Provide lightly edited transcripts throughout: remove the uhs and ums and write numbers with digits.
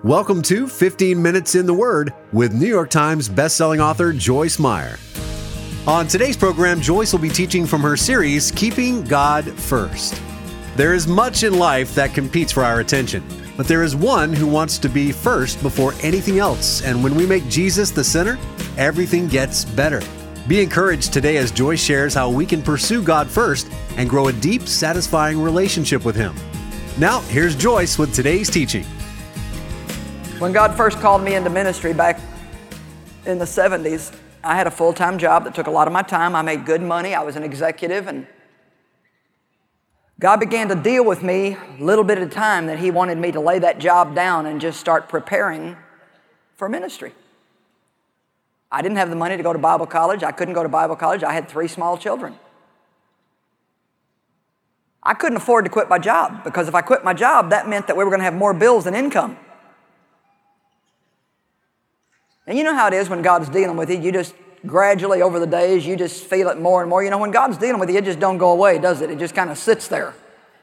Welcome to 15 Minutes in the Word with New York Times bestselling author Joyce Meyer. On today's program, Joyce will be teaching from her series, Keeping God First. There is much in life that competes for our attention, but there is one who wants to be first before anything else, and when we make Jesus the center, everything gets better. Be encouraged today as Joyce shares how we can pursue God first and grow a deep, satisfying relationship with Him. Now, here's Joyce with today's teaching. When God first called me into ministry back in the 70s, I had a full-time job that took a lot of my time. I made good money. I was an executive, and God began to deal with me a little bit at a time that He wanted me to lay that job down and just start preparing for ministry. I didn't have the money to go to Bible college. I couldn't go to Bible college. I had 3 small children. I couldn't afford to quit my job, because if I quit my job, that meant that we were going to have more bills than income. And you know how it is when God's dealing with you. You just gradually over the days, you just feel it more and more. You know, when God's dealing with you, it just don't go away, does it? It just kind of sits there.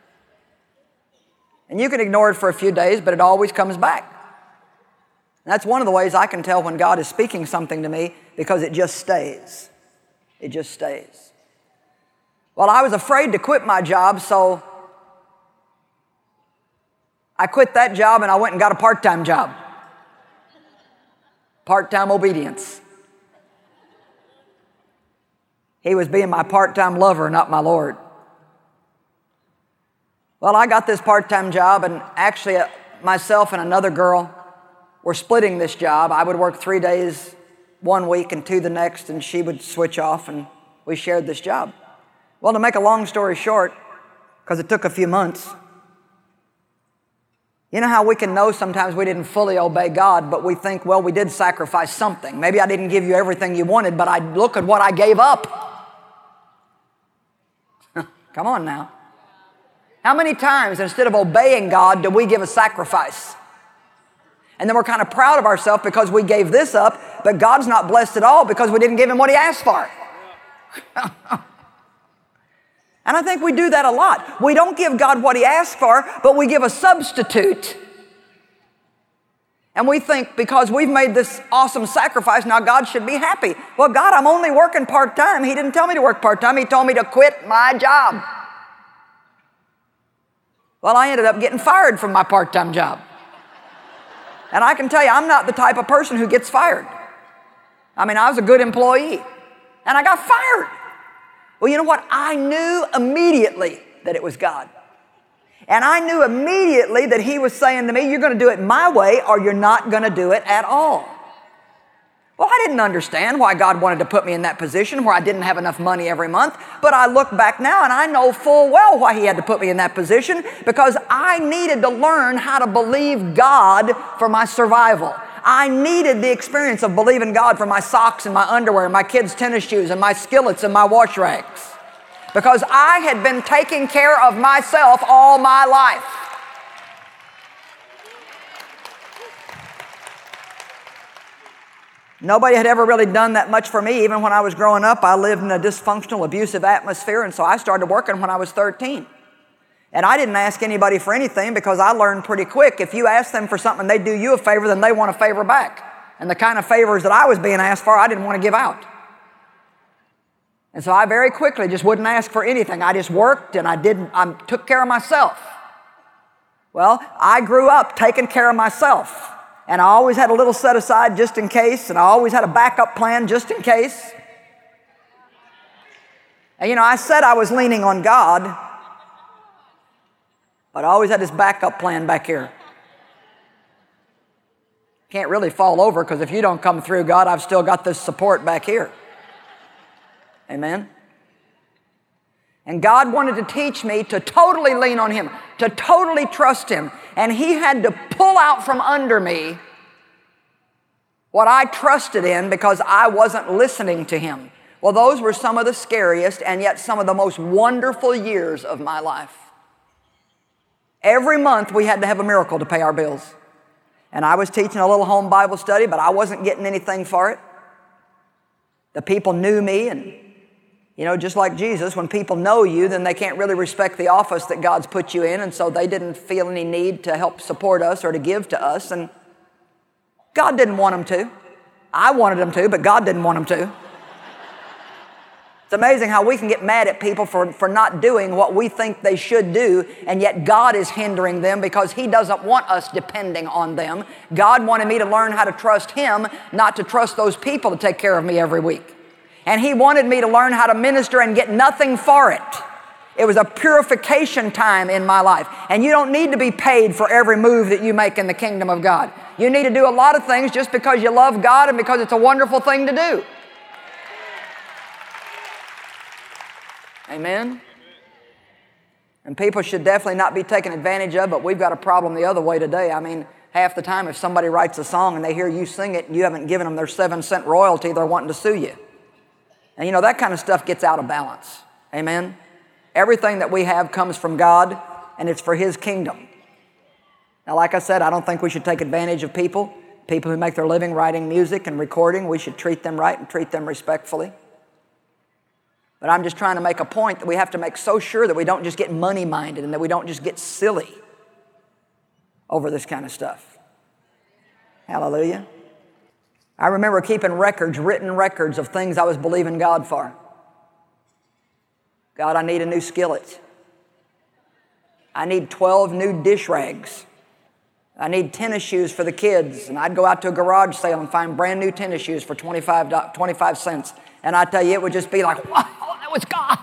And you can ignore it for a few days, but it always comes back. And that's one of the ways I can tell when God is speaking something to me, because it just stays. It just stays. Well, I was afraid to quit my job, so I quit that job and I went and got a part-time job. Part-time obedience. He was being my part-time lover, not my Lord. Well, I got this part-time job, and actually myself and another girl were splitting this job. I would work 3 days one week and 2 the next, and she would switch off, and we shared this job. Well, to make a long story short, because it took a few months, you know how we can know sometimes we didn't fully obey God, but we think, well, we did sacrifice something. Maybe I didn't give you everything you wanted, but look at what I gave up. Come on now. How many times instead of obeying God do we give a sacrifice? And then we're kind of proud of ourselves because we gave this up, but God's not blessed at all because we didn't give Him what He asked for. And I think we do that a lot. We don't give God what He asked for, but we give a substitute. And we think because we've made this awesome sacrifice, now God should be happy. Well, God, I'm only working part-time. He didn't tell me to work part-time. He told me to quit my job. Well, I ended up getting fired from my part-time job. And I can tell you, I'm not the type of person who gets fired. I mean, I was a good employee, and I got fired. Well, you know what? I knew immediately that it was God. And I knew immediately that He was saying to me, you're going to do it my way or you're not going to do it at all. Well, I didn't understand why God wanted to put me in that position where I didn't have enough money every month. But I look back now and I know full well why He had to put me in that position, because I needed to learn how to believe God for my survival. I needed the experience of believing God for my socks and my underwear and my kids' tennis shoes and my skillets and my wash rags, because I had been taking care of myself all my life. Nobody had ever really done that much for me. Even when I was growing up, I lived in a dysfunctional, abusive atmosphere, and so I started working when I was 13. And I didn't ask anybody for anything, because I learned pretty quick, if you ask them for something and they do you a favor, then they want a favor back. And the kind of favors that I was being asked for, I didn't want to give out. And so I very quickly just wouldn't ask for anything. I just worked and I took care of myself. Well, I grew up taking care of myself. And I always had a little set aside just in case, and I always had a backup plan just in case. And you know, I said I was leaning on God, but I always had this backup plan back here. Can't really fall over, because if you don't come through, God, I've still got this support back here. Amen? And God wanted to teach me to totally lean on Him, to totally trust Him. And He had to pull out from under me what I trusted in, because I wasn't listening to Him. Well, those were some of the scariest and yet some of the most wonderful years of my life. Every month we had to have a miracle to pay our bills. And I was teaching a little home Bible study, but I wasn't getting anything for it. The people knew me, and you know, just like Jesus, when people know you, then they can't really respect the office that God's put you in, and so they didn't feel any need to help support us or to give to us. And God didn't want them to. I wanted them to, but God didn't want them to. It's amazing how we can get mad at people for not doing what we think they should do, and yet God is hindering them because He doesn't want us depending on them. God wanted me to learn how to trust Him, not to trust those people to take care of me every week. And He wanted me to learn how to minister and get nothing for it. It was a purification time in my life. And you don't need to be paid for every move that you make in the kingdom of God. You need to do a lot of things just because you love God and because it's a wonderful thing to do. Amen? And people should definitely not be taken advantage of, but we've got a problem the other way today. I mean, half the time if somebody writes a song and they hear you sing it and you haven't given them their 7-cent royalty, they're wanting to sue you. And you know, that kind of stuff gets out of balance. Amen? Everything that we have comes from God, and it's for His kingdom. Now, like I said, I don't think we should take advantage of people who make their living writing music and recording. We should treat them right and treat them respectfully. But I'm just trying to make a point that we have to make so sure that we don't just get money-minded and that we don't just get silly over this kind of stuff. Hallelujah. I remember keeping records, written records of things I was believing God for. God, I need a new skillet. I need 12 new dish rags. I need tennis shoes for the kids. And I'd go out to a garage sale and find brand new tennis shoes for 25 cents. And I tell you, it would just be like, wow, that was God.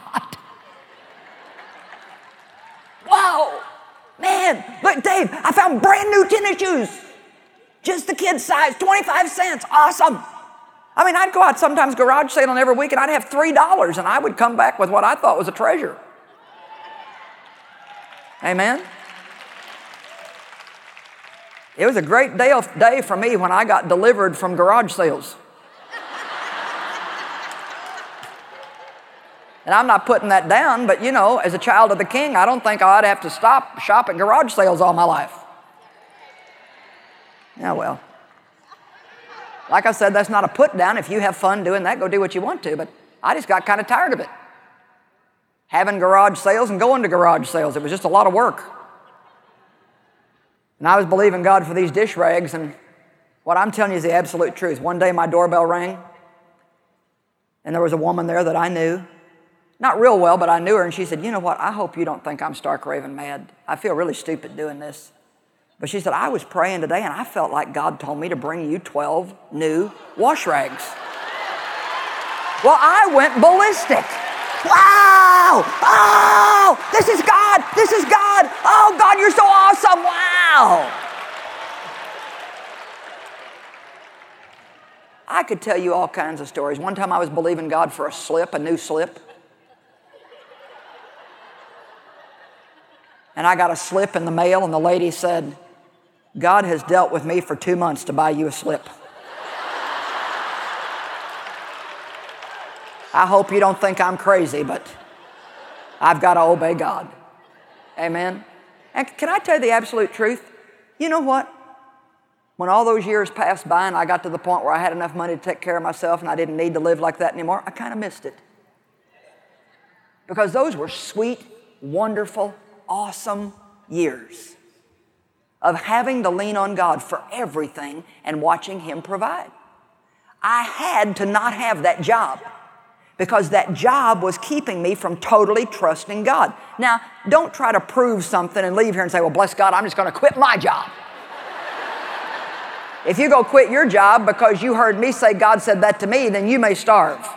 Wow, man, look, Dave, I found brand new tennis shoes. Just the kids' size, 25 cents, awesome. I mean, I'd go out sometimes garage sailing every week and I'd have $3 and I would come back with what I thought was a treasure. Amen? It was a great day for me when I got delivered from garage sales. And I'm not putting that down, but you know, as a child of the King, I don't think I'd have to shop at garage sales all my life. Yeah, well. Like I said, that's not a put down. If you have fun doing that, go do what you want to. But I just got kind of tired of it. Having garage sales and going to garage sales. It was just a lot of work. And I was believing God for these dish rags, and what I'm telling you is the absolute truth. One day my doorbell rang, and there was a woman there that I knew. Not real well, but I knew her, and she said, you know what, I hope you don't think I'm stark raving mad. I feel really stupid doing this. But she said, I was praying today, and I felt like God told me to bring you 12 new wash rags. Well, I went ballistic. Wow! Oh, this is God! This is God! Oh, God, you're so awesome! Wow! I could tell you all kinds of stories. One time I was believing God for a new slip. And I got a slip in the mail, and the lady said, God has dealt with me for 2 months to buy you a slip. I hope you don't think I'm crazy, but I've got to obey God. Amen? And can I tell you the absolute truth? You know what? When all those years passed by and I got to the point where I had enough money to take care of myself and I didn't need to live like that anymore, I kind of missed it. Because those were sweet, wonderful, awesome years of having to lean on God for everything and watching Him provide. I had to not have that job because that job was keeping me from totally trusting God. Now, don't try to prove something and leave here and say, well, bless God, I'm just going to quit my job. If you go quit your job because you heard me say God said that to me, then you may starve.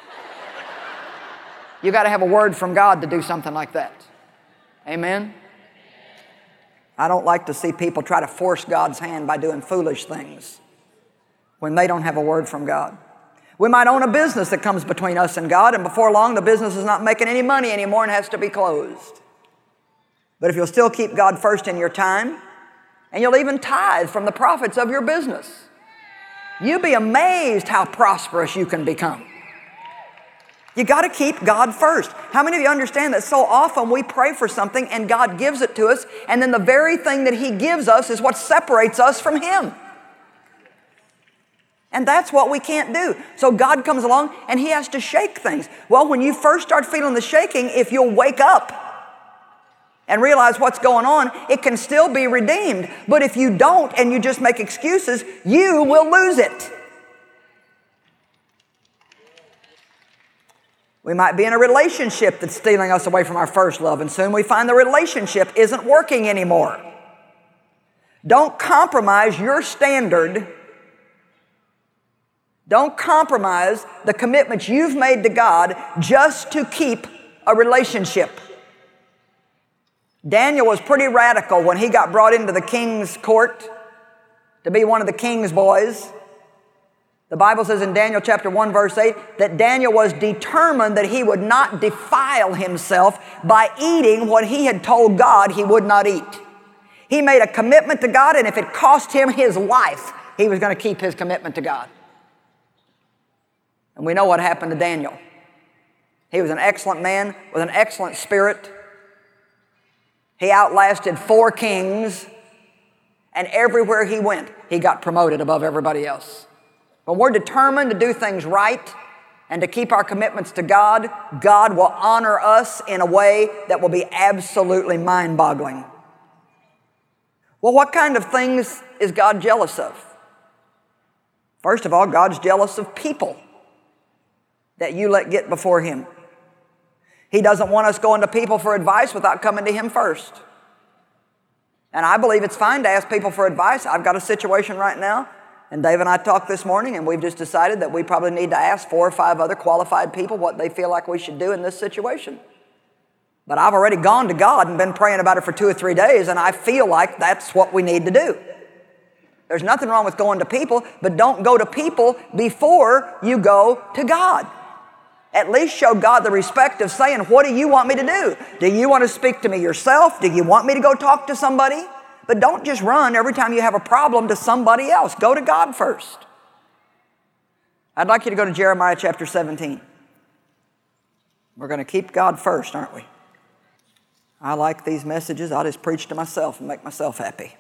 You got to have a word from God to do something like that. Amen? I don't like to see people try to force God's hand by doing foolish things when they don't have a word from God. We might own a business that comes between us and God, and before long the business is not making any money anymore and has to be closed. But if you'll still keep God first in your time, and you'll even tithe from the profits of your business, you'll be amazed how prosperous you can become. You got to keep God first. How many of you understand that so often we pray for something and God gives it to us, and then the very thing that He gives us is what separates us from Him? And that's what we can't do. So God comes along and He has to shake things. Well, when you first start feeling the shaking, if you'll wake up and realize what's going on, it can still be redeemed. But if you don't and you just make excuses, you will lose it. We might be in a relationship that's stealing us away from our first love, and soon we find the relationship isn't working anymore. Don't compromise your standard. Don't compromise the commitments you've made to God just to keep a relationship. Daniel was pretty radical when he got brought into the king's court to be one of the king's boys. The Bible says in Daniel chapter 1 verse 8 that Daniel was determined that he would not defile himself by eating what he had told God he would not eat. He made a commitment to God, and if it cost him his life, he was going to keep his commitment to God. And we know what happened to Daniel. He was an excellent man with an excellent spirit. He outlasted 4 kings, and everywhere he went, he got promoted above everybody else. When we're determined to do things right and to keep our commitments to God, God will honor us in a way that will be absolutely mind-boggling. Well, what kind of things is God jealous of? First of all, God's jealous of people that you let get before Him. He doesn't want us going to people for advice without coming to Him first. And I believe it's fine to ask people for advice. I've got a situation right now, and Dave and I talked this morning, and we've just decided that we probably need to ask 4 or 5 other qualified people what they feel like we should do in this situation. But I've already gone to God and been praying about it for 2 or 3 days, and I feel like that's what we need to do. There's nothing wrong with going to people, but don't go to people before you go to God. At least show God the respect of saying, what do you want me to do? Do you want to speak to me yourself? Do you want me to go talk to somebody? But don't just run every time you have a problem to somebody else. Go to God first. I'd like you to go to Jeremiah chapter 17. We're going to keep God first, aren't we? I like these messages. I'll just preach to myself and make myself happy.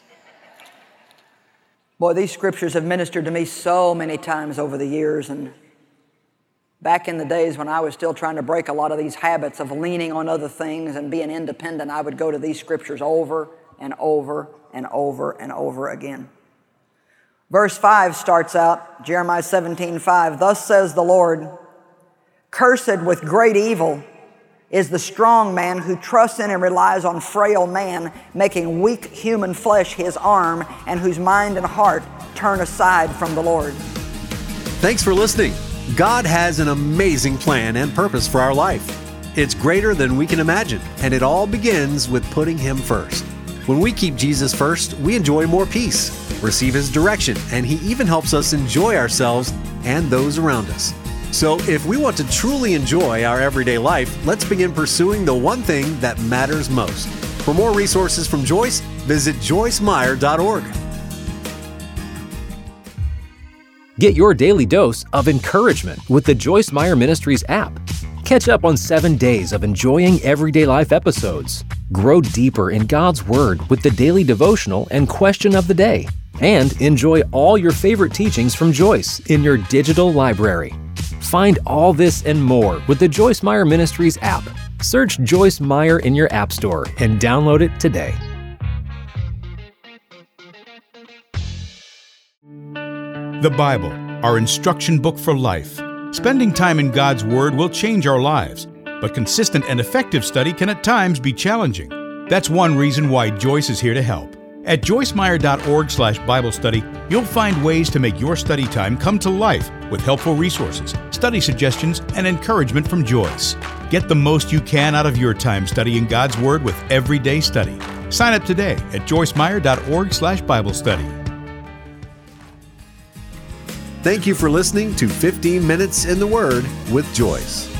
Boy, these scriptures have ministered to me so many times over the years, and back in the days when I was still trying to break a lot of these habits of leaning on other things and being independent, I would go to these scriptures over and over and over and over again. Verse 5 starts out, Jeremiah 17:5, "Thus says the Lord, cursed with great evil is the strong man who trusts in and relies on frail man, making weak human flesh his arm, and whose mind and heart turn aside from the Lord." Thanks for listening. God has an amazing plan and purpose for our life. It's greater than we can imagine, and it all begins with putting Him first. When we keep Jesus first, we enjoy more peace, receive His direction, and He even helps us enjoy ourselves and those around us. So if we want to truly enjoy our everyday life, let's begin pursuing the one thing that matters most. For more resources from Joyce, visit joycemeyer.org. Get your daily dose of encouragement with the Joyce Meyer Ministries app. Catch up on 7 days of enjoying everyday life episodes. Grow deeper in God's Word with the daily devotional and question of the day. And enjoy all your favorite teachings from Joyce in your digital library. Find all this and more with the Joyce Meyer Ministries app. Search Joyce Meyer in your app store and download it today. The Bible, our instruction book for life. Spending time in God's Word will change our lives, but consistent and effective study can at times be challenging. That's one reason why Joyce is here to help. At joycemeyer.org/Bible study, you'll find ways to make your study time come to life with helpful resources, study suggestions, and encouragement from Joyce. Get the most you can out of your time studying God's Word with Everyday Study. Sign up today at joycemeyer.org/Bible study. Thank you for listening to 15 Minutes in the Word with Joyce.